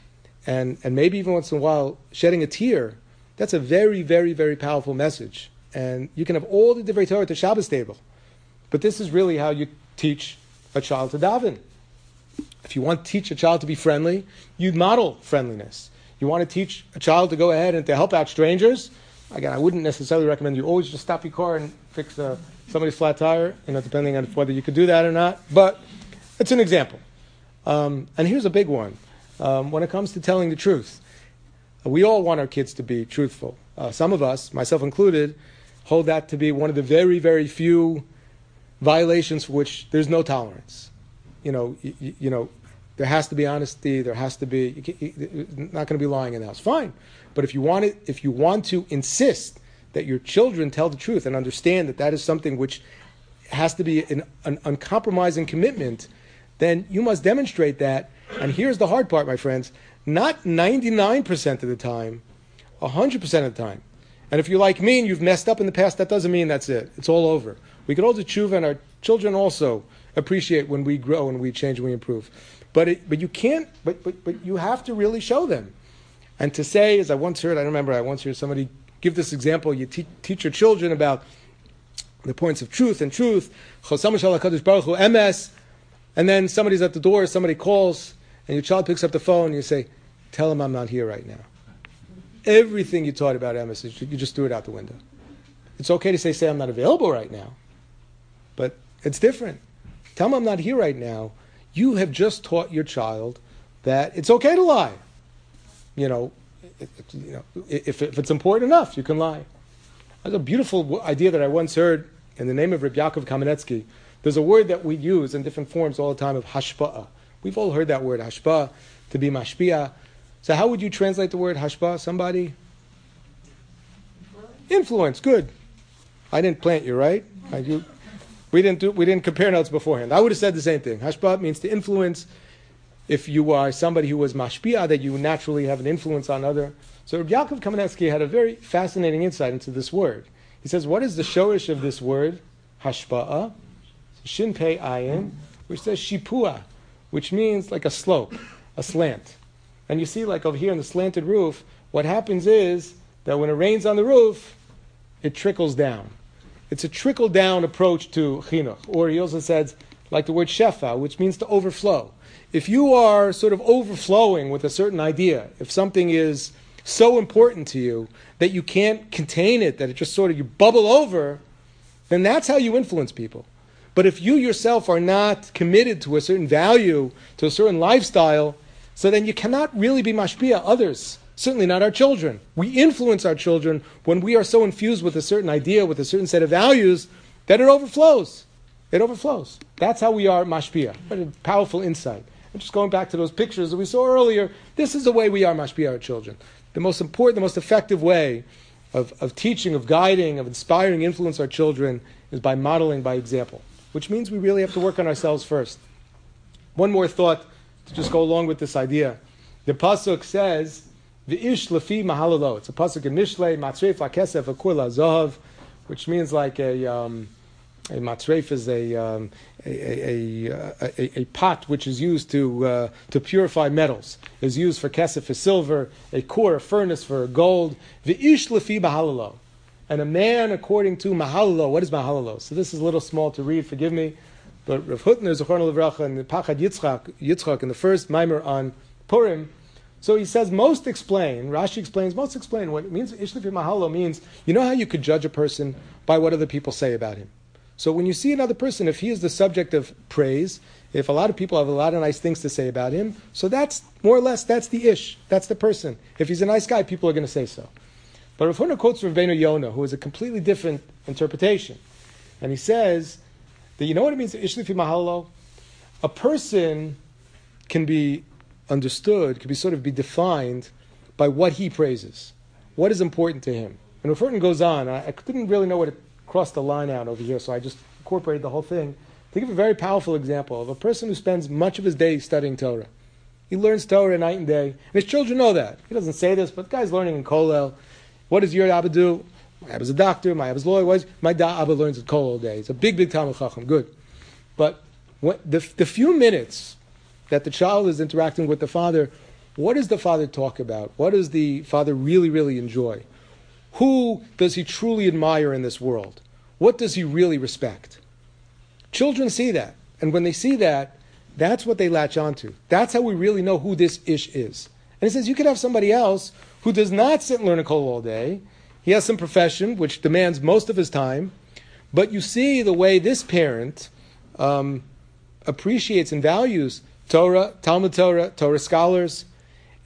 and and maybe even once in a while shedding a tear, that's a very, very, very powerful message. And you can have all the Divrei Torah at the Shabbos table, but this is really how you teach a child to daven. If you want to teach a child to be friendly, you model friendliness. You want to teach a child to go ahead and to help out strangers. Again, I wouldn't necessarily recommend you always just stop your car and fix uh, somebody's flat tire, you know, depending on whether you could do that or not. But it's an example. Um, and here's a big one. um, when it comes to telling the truth. We all want our kids to be truthful. Uh, some of us, myself included, hold that to be one of the very, very few violations for which there's no tolerance. You know, you, you know, there has to be honesty. There has to be. You can't, you're not going to be lying in the house. Fine, but if you want it, if you want to insist that your children tell the truth and understand that that is something which has to be an, an uncompromising commitment, then you must demonstrate that. And here's the hard part, my friends: not ninety-nine percent of the time, one hundred percent of the time. And if you're like me and you've messed up in the past, that doesn't mean that's it. It's all over. We can all do tshuva, and our children also appreciate when we grow and we change and we improve. But it, but you can't. But, but but you have to really show them. And to say, as I once heard, I remember I once heard somebody give this example. You te- teach your children about the points of truth and truth. And then somebody's at the door. Somebody calls, and your child picks up the phone. And you say, "Tell him I'm not here right now." Everything you taught about emes, you just threw it out the window. It's okay to say, "Say I'm not available right now," but it's different. Tell him I'm not here right now. You have just taught your child that it's okay to lie. You know, it, it, you know, if, if it's important enough, you can lie. That's a beautiful idea that I once heard in the name of Reb Yaakov Kamenetsky. There's a word that we use in different forms all the time of hashpa'ah. We've all heard that word, hashpa'ah, to be mashpia. So how would you translate the word hashpa'ah? Somebody? Influence. Good. I didn't plant you, right? I, you, we didn't do. We didn't compare notes beforehand. I would have said the same thing. Hashpa'ah means to influence. If you are somebody who was mashpia, that you naturally have an influence on other. So Reb Yaakov Kamenetsky had a very fascinating insight into this word. He says, what is the shorish of this word? Hashpa'ah. Shin pei ayin, which says shipua, which means like a slope, a slant. And you see, like over here in the slanted roof, what happens is that when it rains on the roof, it trickles down. It's a trickle-down approach to chinuch. Or he also says, like the word shefa, which means to overflow. If you are sort of overflowing with a certain idea, if something is so important to you that you can't contain it, that it just sort of, you bubble over, then that's how you influence people. But if you yourself are not committed to a certain value, to a certain lifestyle, so then you cannot really be mashpia others, certainly not our children. We influence our children when we are so infused with a certain idea, with a certain set of values, that it overflows. It overflows. That's how we are mashpia. What a powerful insight. And just going back to those pictures that we saw earlier, this is the way we are mashpia our children. The most important, the most effective way of, of teaching, of guiding, of inspiring, influence our children is by modeling by example, which means we really have to work on ourselves first. One more thought to just go along with this idea. The pasuk says, "V'ish lefi mahalalo." It's a pasuk in Mishlei, "Matzreif lakesef akur lazahav," which means like a um, a matzreif is a, um, a, a, a, a pot which is used to uh, to purify metals. Is used for kesef for silver, a core, a furnace for gold. V'ish lefi mahalalo. And a man according to mahalalo. What is mahalalo? So this is a little small to read, forgive me. But Rav Hutner, Zechron Levracha, and the Pachad Yitzchak, Yitzchak in the first Maimer on Purim, so he says most explain, Rashi explains, most explain what it means. Ish lefi mahalalo means, you know how you could judge a person by what other people say about him. So when you see another person, if he is the subject of praise, if a lot of people have a lot of nice things to say about him, so that's more or less, that's the ish, that's the person. If he's a nice guy, people are going to say so. But Rav Hutner quotes Rabbeinu Yonah, who has a completely different interpretation. And he says that, you know what it means, ish lefi mahalalo? A person can be understood, can be sort of be defined by what he praises. What is important to him? And Rav Hutner goes on, I, I didn't really know what it crossed the line out over here, so I just incorporated the whole thing to give a very powerful example of a person who spends much of his day studying Torah. He learns Torah night and day, and his children know that. He doesn't say this, but the guy's learning in Kollel. What does your Abba do? My Abba's a doctor, my Abba's a lawyer. What is, my da Abba learns at Kollel all day. He's a big, big Talmud Chacham, good. But when, the, the few minutes that the child is interacting with the father, what does the father talk about? What does the father really, really enjoy? Who does he truly admire in this world? What does he really respect? Children see that. And when they see that, that's what they latch onto. That's how we really know who this ish is. And he says, you could have somebody else who does not sit and learn a kol all day. He has some profession which demands most of his time. But you see the way this parent um, appreciates and values Torah, Talmud Torah, Torah scholars.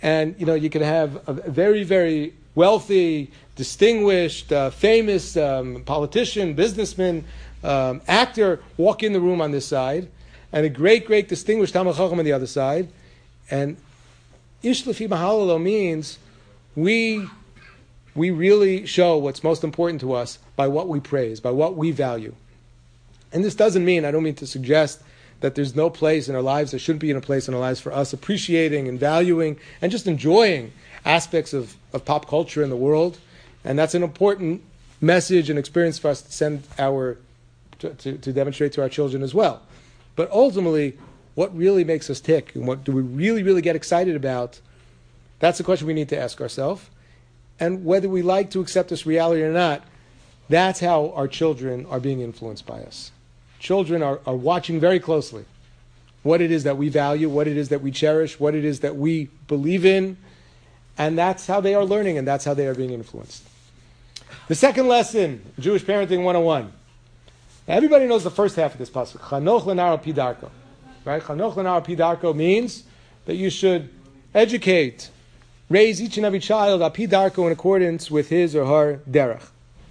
And, you know, you can have a very, very wealthy, distinguished, uh, famous um, politician, businessman, um, actor walk in the room on this side, and a great, great distinguished Talmid Chacham on the other side. And Ish Lefi Mahalalo means we, we really show what's most important to us by what we praise, by what we value. And this doesn't mean, I don't mean to suggest that there's no place in our lives, there shouldn't be in a place in our lives for us appreciating and valuing and just enjoying aspects of, of pop culture in the world. And that's an important message and experience for us to send our, to, to, to demonstrate to our children as well. But ultimately, what really makes us tick and what do we really, really get excited about, that's the question we need to ask ourselves. And whether we like to accept this reality or not, that's how our children are being influenced by us. Children are, are watching very closely what it is that we value, what it is that we cherish, what it is that we believe in, and that's how they are learning, and that's how they are being influenced. The second lesson, Jewish Parenting one oh one. Now, everybody knows the first half of this pasuk. Chanoch lenar al pi darko. Right? Chanoch lenar al pi darko means that you should educate, raise each and every child al pi darko in accordance with his or her derech.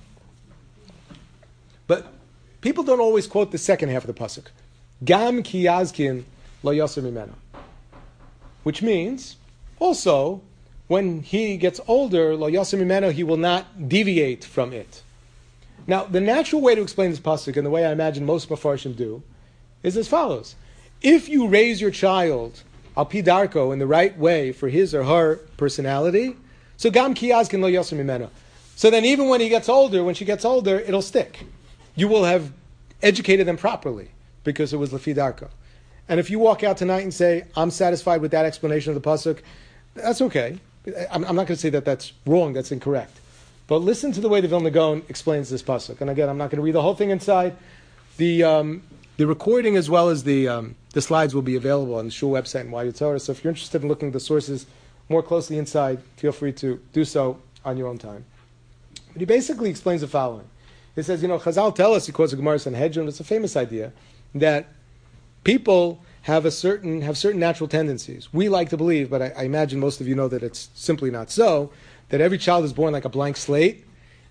But people don't always quote the second half of the pasuk. Gam ki yazkin lo yasser mimeno. Which means, also, when he gets older, lo yasser mimeno, he will not deviate from it. Now, the natural way to explain this pasuk, and the way I imagine most Mefarshim do, is as follows. If you raise your child al pi darko in the right way for his or her personality, so gam ki yazkin lo yasser mimeno. So then even when he gets older, when she gets older, it'll stick. You will have educated them properly because it was lefi darko. And if you walk out tonight and say, I'm satisfied with that explanation of the pasuk, that's okay. I'm, I'm not going to say that that's wrong, that's incorrect. But listen to the way the Vilna Gaon explains this pasuk. And again, I'm not going to read the whole thing inside. The um, the recording as well as the um, the slides will be available on the shul website and Wadi Torah. So if you're interested in looking at the sources more closely inside, feel free to do so on your own time. But he basically explains the following. He says, you know, Chazal tell us, he quotes a Gemara Sanhedrin, it's a famous idea, that people have a certain have certain natural tendencies. We like to believe, but I, I imagine most of you know that it's simply not so, that every child is born like a blank slate,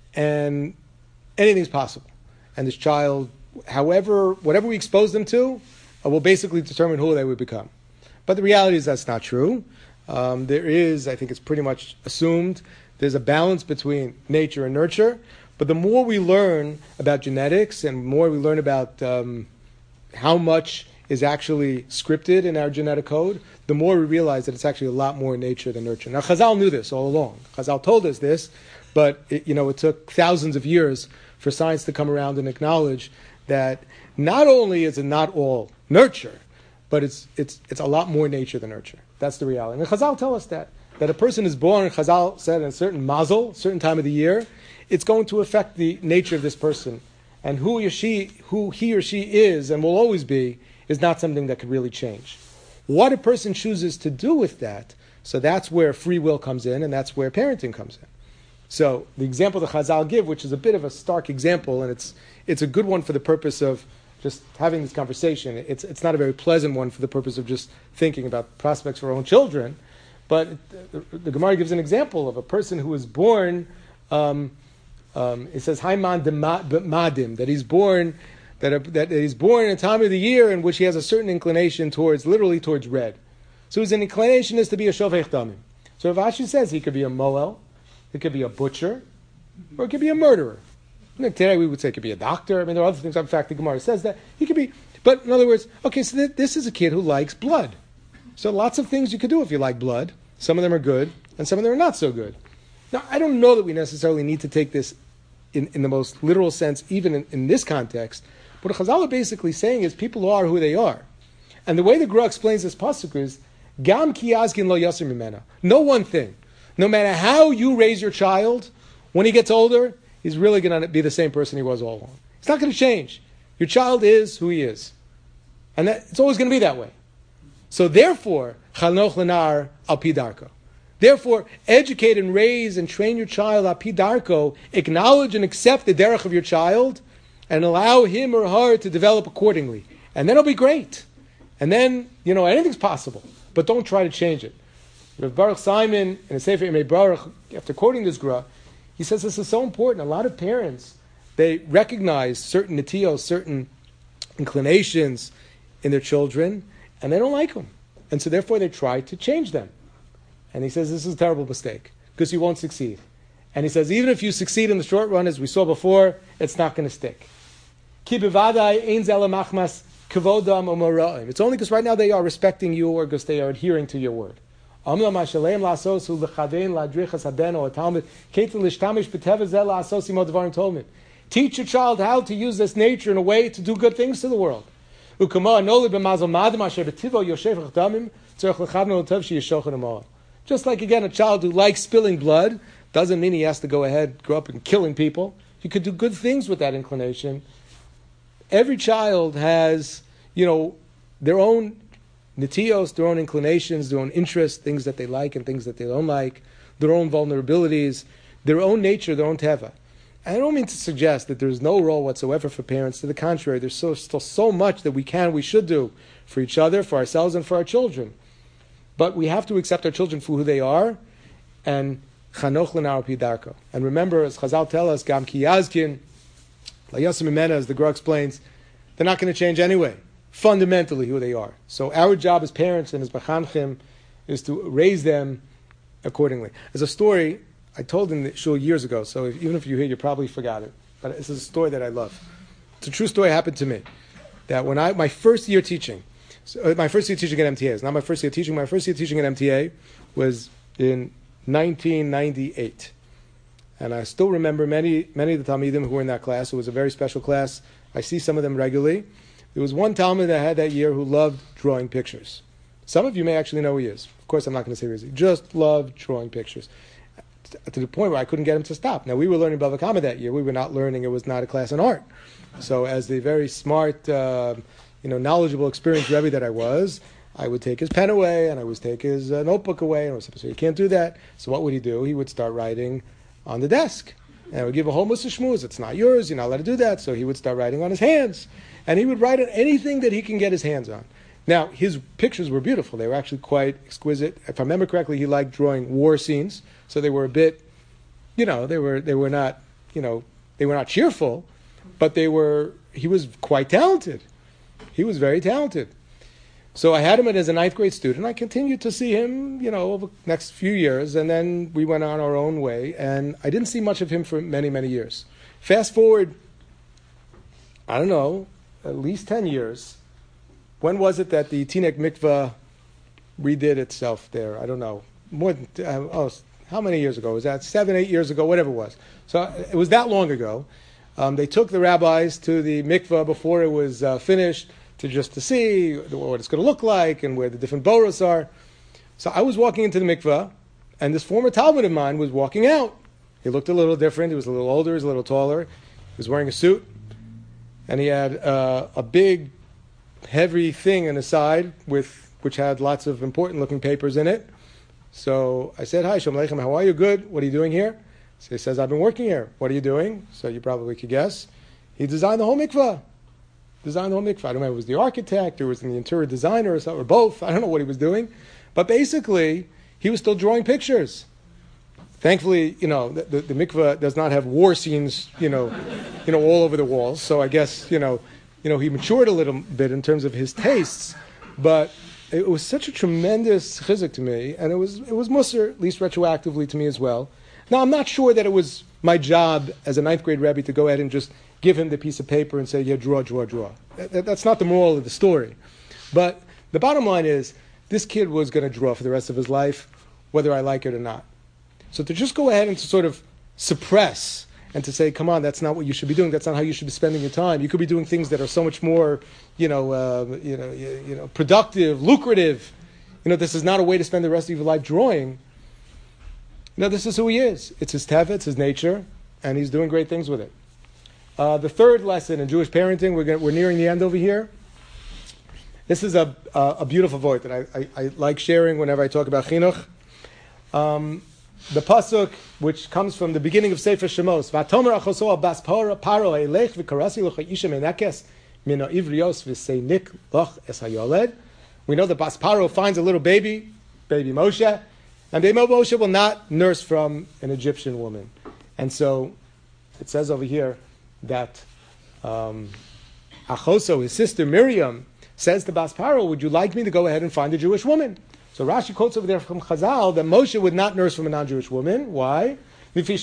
and anything's possible. And this child, however, whatever we expose them to, uh, will basically determine who they would become. But the reality is that's not true. Um, there is, I think it's pretty much assumed, there's a balance between nature and nurture. But the more we learn about genetics and the more we learn about um, how much is actually scripted in our genetic code, the more we realize that it's actually a lot more nature than nurture. Now, Chazal knew this all along. Chazal told us this, but it, you know, it took thousands of years for science to come around and acknowledge that not only is it not all nurture, but it's it's it's a lot more nature than nurture. That's the reality. And Chazal tell us that that a person is born, Chazal said, in a certain mazel, certain time of the year, it's going to affect the nature of this person. And who he or she, who he or she is and will always be, is not something that could really change. What a person chooses to do with that, so that's where free will comes in, and that's where parenting comes in. So the example the Chazal give, which is a bit of a stark example, and it's it's a good one for the purpose of just having this conversation. It's it's not a very pleasant one for the purpose of just thinking about prospects for our own children, but the, the Gemara gives an example of a person who was born. Um, Um, it says Haiman de Madim, that he's born that, a, that he's born in a time of the year in which he has a certain inclination towards, literally towards red. So his inclination is to be a Shofech Damim. So Rav Ashi says he could be a Moel, he could be a butcher, or he could be a murderer. Today we would say he could be a doctor. I mean, there are other things. In fact, the Gemara says that he could be. But in other words, okay, so th- this is a kid who likes blood. So lots of things you could do if you like blood. Some of them are good, and some of them are not so good. Now, I don't know that we necessarily need to take this in, in the most literal sense, even in, in this context. What Chazal are basically saying is people are who they are. And the way the Gra explains this pasuk is, Gam ki yazkin lo yasser mimena. No one thing. No matter how you raise your child, when he gets older, he's really going to be the same person he was all along. It's not going to change. Your child is who he is. And that, it's always going to be that way. So therefore, chanoch lenar al pi darko. Therefore, educate and raise and train your child al pi darko, acknowledge and accept the derech of your child, and allow him or her to develop accordingly. And then it'll be great. And then, you know, anything's possible. But don't try to change it. Rav Baruch Simon, in a Sefer Imrei Baruch, after quoting this gra, he says this is so important. A lot of parents, they recognize certain netios, certain inclinations in their children, and they don't like them. And so therefore they try to change them. And he says this is a terrible mistake, because you won't succeed. And he says even if you succeed in the short run, as we saw before, it's not going to stick. It's only because right now they are respecting you or because they are adhering to your word. Teach your child how to use this nature in a way to do good things to the world. Just like, again, a child who likes spilling blood doesn't mean he has to go ahead, grow up and killing people. You could do good things with that inclination. Every child has, you know, their own netios, their own inclinations, their own interests, things that they like and things that they don't like, their own vulnerabilities, their own nature, their own teva. I don't mean to suggest that there's no role whatsoever for parents. To the contrary, there's so, still so much that we can, we should do for each other, for ourselves, and for our children. But we have to accept our children for who they are, and chanoch l'na'ar pidarko. And remember, as Chazal tell us, gam ki yazkin, la'yasem imena, as the Gra explains, they're not going to change anyway, fundamentally who they are. So our job as parents and as bachanchim is to raise them accordingly. As a story, I told in the shul years ago, so if, even if you're here, you probably forgot it. But this is a story that I love. It's a true story that happened to me. That when I, my first year teaching, so my first year teaching at M T A, it's not my first year teaching, my first year teaching at M T A was in nineteen ninety-eight. And I still remember many many of the Talmidim who were in that class. It was a very special class. I see some of them regularly. There was one Talmud that I had that year who loved drawing pictures. Some of you may actually know who he is. Of course, I'm not going to say who he is. He just loved drawing pictures. To the point where I couldn't get him to stop. Now, we were learning Bava Kama that year. We were not learning. It was not a class in art. So as the very smart, uh, you know, knowledgeable, experienced Rebbe that I was, I would take his pen away and I would take his uh, notebook away. And I was supposed to say, you can't do that. So what would he do? He would start writing on the desk. And I would give a whole list of shmooze. It's not yours. You're not allowed to do that. So he would start writing on his hands. And he would write on anything that he can get his hands on. Now, his pictures were beautiful. They were actually quite exquisite. If I remember correctly, he liked drawing war scenes. So they were a bit, you know, they were they were not, you know, they were not cheerful, but they were, he was quite talented. He was very talented. So I had him as a ninth grade student. I continued to see him, you know, over the next few years, and then we went on our own way, and I didn't see much of him for many, many years. Fast forward, I don't know, at least ten years. When was it that the Teaneck Mikveh redid itself there? I don't know. More than, uh, oh, how many years ago? Was that seven, eight years ago, whatever it was? So it was that long ago. Um, they took the rabbis to the mikveh before it was uh, finished to just to see what it's going to look like and where the different boros are. So I was walking into the mikveh, and this former Talmud of mine was walking out. He looked a little different. He was a little older. He was a little taller. He was wearing a suit, and he had uh, a big, heavy thing on his side with which had lots of important-looking papers in it. So I said, hi, Shalom Aleichem, how are you? Good. What are you doing here? So he says, I've been working here. What are you doing? So you probably could guess. He designed the whole mikveh. Designed the whole mikveh. I don't know if it was the architect or it was the interior designer or something, or both. I don't know what he was doing. But basically, he was still drawing pictures. Thankfully, you know, the, the, the mikveh does not have war scenes, you know, you know, all over the walls. So I guess, you know, you know, he matured a little bit in terms of his tastes. But it was such a tremendous chizuk to me, and it was it was musar, at least retroactively to me as well. Now, I'm not sure that it was my job as a ninth grade Rebbe to go ahead and just give him the piece of paper and say, yeah, draw, draw, draw. That, that's not the moral of the story. But the bottom line is, this kid was going to draw for the rest of his life, whether I like it or not. So to just go ahead and to sort of suppress and to say, come on, that's not what you should be doing. That's not how you should be spending your time. You could be doing things that are so much more, you know, uh, you know, you, you know, productive, lucrative. You know, this is not a way to spend the rest of your life drawing. No, this is who he is. It's his teva, it's his nature, and he's doing great things with it. Uh, the third lesson in Jewish parenting, we're, gonna, we're nearing the end over here. This is a, a, a beautiful voice that I, I, I like sharing whenever I talk about chinuch. Um, The pasuk, which comes from the beginning of Sefer Shemos, "Vatomer achoso bas paro paro elech v'karasi locha isha menakes mino ivrios v'seinik loch es hayoled." We know that Bas Paro finds a little baby, baby Moshe. And Bema Moshe will not nurse from an Egyptian woman. And so it says over here that um, Achoso, his sister Miriam, says to Bas Paro, would you like me to go ahead and find a Jewish woman? So Rashi quotes over there from Chazal that Moshe would not nurse from a non-Jewish woman. Why? Because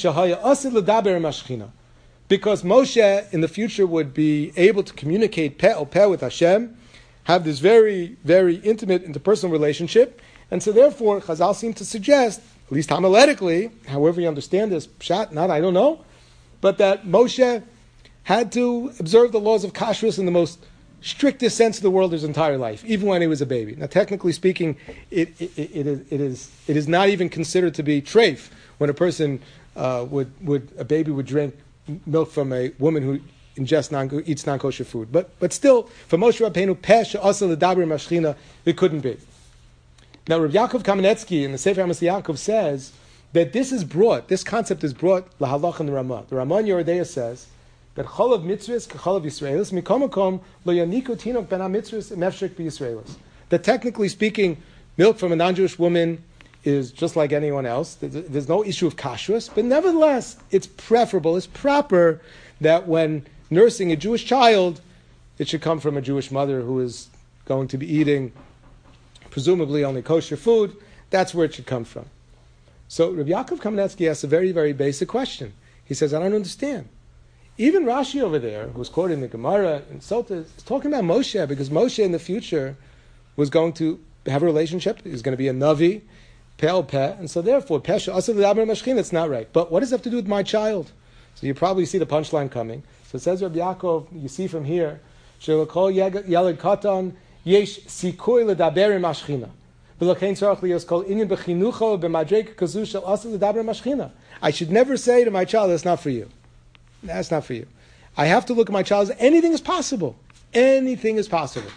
Moshe in the future would be able to communicate peh o peh with Hashem, have this very, very intimate interpersonal relationship. And so therefore, Chazal seem to suggest, at least homiletically, however you understand this, pshat, not, I don't know, but that Moshe had to observe the laws of kashrus in the most strictest sense of the word his entire life, even when he was a baby. Now, technically speaking, it, it, it, it, is, it, is, it is not even considered to be treif when a person uh, would, would, a baby would drink milk from a woman who ingests non, who eats non-kosher food. But, but still, for Moshe Rabbeinu, peh she'asa l'daber mashchina, it couldn't be. Now, Rav Yaakov Kamenetsky in the Sefer Amos Yaakov says that this is brought, this concept is brought lahalach in the Ramah. The Ramah in Yerodea says that cholav mitzvahs k'cholav Yisraelis mikomakom lo yaniku tinok ben ha-mitzvahs mefshek b'Yisraelis. That technically speaking, milk from a non-Jewish woman is just like anyone else. There's no issue of kashrus, but nevertheless, it's preferable, it's proper that when nursing a Jewish child, it should come from a Jewish mother who is going to be eating presumably only kosher food. That's where it should come from. So Rav Yaakov Kamenetsky asks a very, very basic question. He says, I don't understand. Even Rashi over there, who's quoting the Gemara in Sota, is talking about Moshe, because Moshe in the future was going to have a relationship. He's going to be a Navi, peh o peh, and so therefore, peh she'asa l'daber mashchin, it's not right. But what does it have to do with my child? So you probably see the punchline coming. So it says Rabbi Yaakov, you see from here, she'lekol yeled katan yesh sikoy l'daber im mashchina. V'lokein tzarich liyos kol inyan b'chinucho b'madreg kazu shel asa l'daber mashchina. I should never say to my child, that's not for you. That's not for you. I have to look at my child as anything is possible. Anything is possible.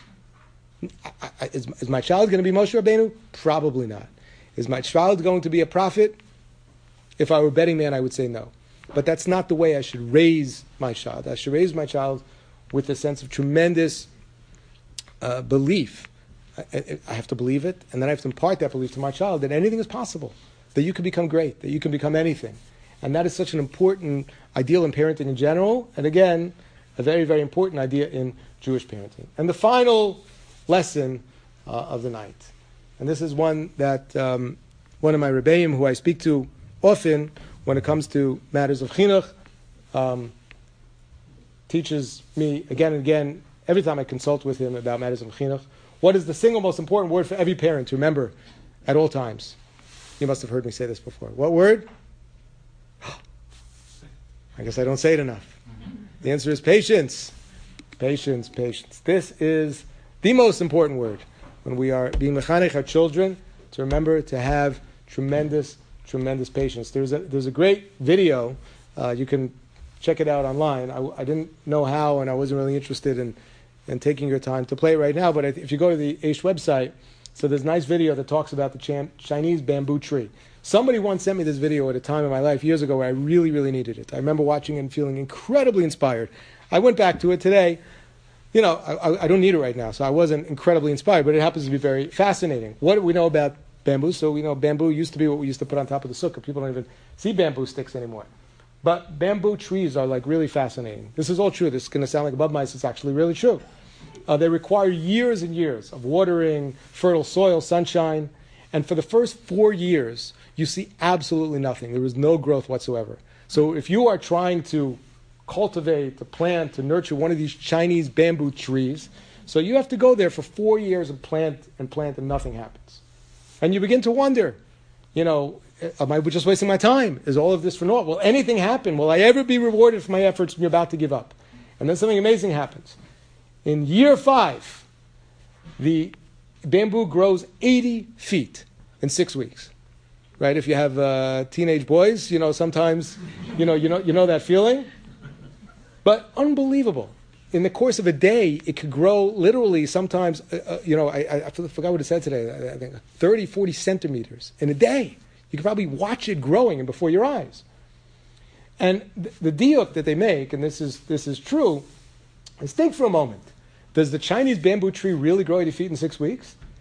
I, I, is, is my child going to be Moshe Rabbeinu? Probably not. Is my child going to be a prophet? If I were a betting man, I would say no. But that's not the way I should raise my child. I should raise my child with a sense of tremendous uh, belief. I, I have to believe it, and then I have to impart that belief to my child that anything is possible, that you can become great, that you can become anything. And that is such an important ideal in parenting in general, and again, a very, very important idea in Jewish parenting. And the final lesson uh, of the night, and this is one that um, one of my rebbeim, who I speak to often when it comes to matters of chinuch, um, teaches me again and again, every time I consult with him about matters of chinuch, what is the single most important word for every parent to remember at all times? You must have heard me say this before. What word? I guess I don't say it enough. The answer is patience. Patience, patience. This is the most important word when we are being mechanech our children, to remember to have tremendous, tremendous patience. There's a, there's a great video. Uh, you can check it out online. I, I didn't know how, and I wasn't really interested in, in taking your time to play it right now, but if you go to the Aish website, so there's a nice video that talks about the Chan- Chinese bamboo tree. Somebody once sent me this video at a time in my life years ago where I really, really needed it. I remember watching it and feeling incredibly inspired. I went back to it today. You know, I, I don't need it right now, so I wasn't incredibly inspired, but it happens to be very fascinating. What do we know about bamboo? So we know bamboo used to be what we used to put on top of the sukkah. People don't even see bamboo sticks anymore. But bamboo trees are like really fascinating. This is all true. This is going to sound like above mice. It's actually really true. Uh, they require years and years of watering, fertile soil, sunshine. And for the first four years, you see absolutely nothing. There is no growth whatsoever. So if you are trying to cultivate, to plant, to nurture one of these Chinese bamboo trees, so you have to go there for four years and plant and plant and nothing happens. And you begin to wonder, you know, am I just wasting my time? Is all of this for naught? Will anything happen? Will I ever be rewarded for my efforts when you're about to give up? And then something amazing happens. In year five, the bamboo grows eighty feet in six weeks. Right? If you have uh, teenage boys, you know, sometimes, you know, you know, you know that feeling. But unbelievable. In the course of a day, it could grow literally sometimes, uh, uh, you know, I, I forgot what it said today, I, I think thirty, forty centimeters in a day. You could probably watch it growing before your eyes. And the, the diuk that they make, and this is this is true, is think for a moment. Does the Chinese bamboo tree really grow eighty feet in six weeks?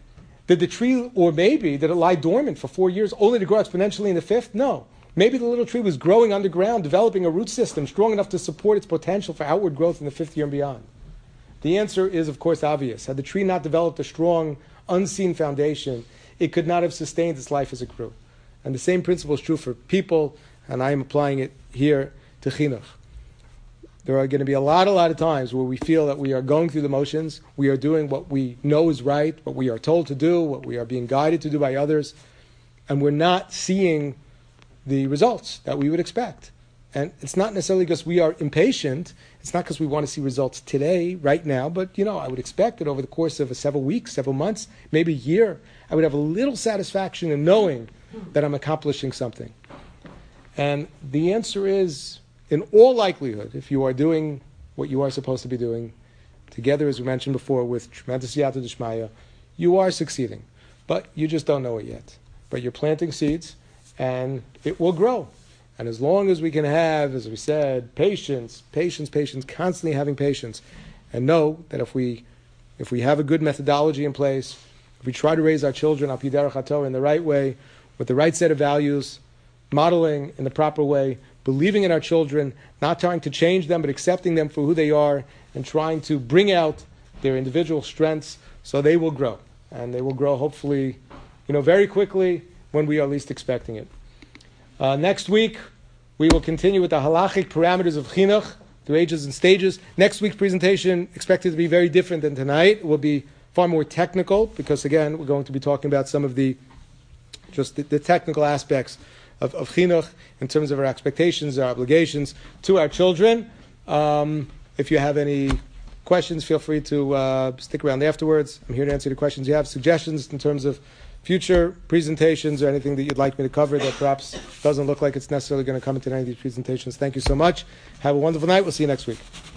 Did the tree, or maybe, did it lie dormant for four years only to grow exponentially in the fifth? No. Maybe the little tree was growing underground, developing a root system strong enough to support its potential for outward growth in the fifth year and beyond. The answer is, of course, obvious. Had the tree not developed a strong, unseen foundation, it could not have sustained its life as it grew. And the same principle is true for people, and I am applying it here to chinuch. There are going to be a lot, a lot of times where we feel that we are going through the motions, we are doing what we know is right, what we are told to do, what we are being guided to do by others, and we're not seeing the results that we would expect. And it's not necessarily because we are impatient, it's not because we want to see results today, right now, but you know, I would expect that over the course of several weeks, several months, maybe a year, I would have a little satisfaction in knowing that I'm accomplishing something. And the answer is, in all likelihood, if you are doing what you are supposed to be doing, together, as we mentioned before, with tremendous yata d'shmaya, you are succeeding. But you just don't know it yet. But you're planting seeds, and it will grow. And as long as we can have, as we said, patience, patience, patience, constantly having patience, and know that if we if we have a good methodology in place, if we try to raise our children al pi derech haTorah in the right way, with the right set of values, modeling in the proper way, believing in our children, not trying to change them, but accepting them for who they are, and trying to bring out their individual strengths so they will grow. And they will grow, hopefully, you know, very quickly when we are least expecting it. Uh, next week, we will continue with the halachic parameters of chinuch through ages and stages. Next week's presentation expected to be very different than tonight. It will be far more technical because, again, we're going to be talking about some of the just the, the technical aspects of, of chinuch in terms of our expectations, our obligations to our children. Um, if you have any questions, feel free to uh, stick around afterwards. I'm here to answer the questions you have, suggestions in terms of future presentations or anything that you'd like me to cover that perhaps doesn't look like it's necessarily going to come into any of these presentations. Thank you so much. Have a wonderful night. We'll see you next week.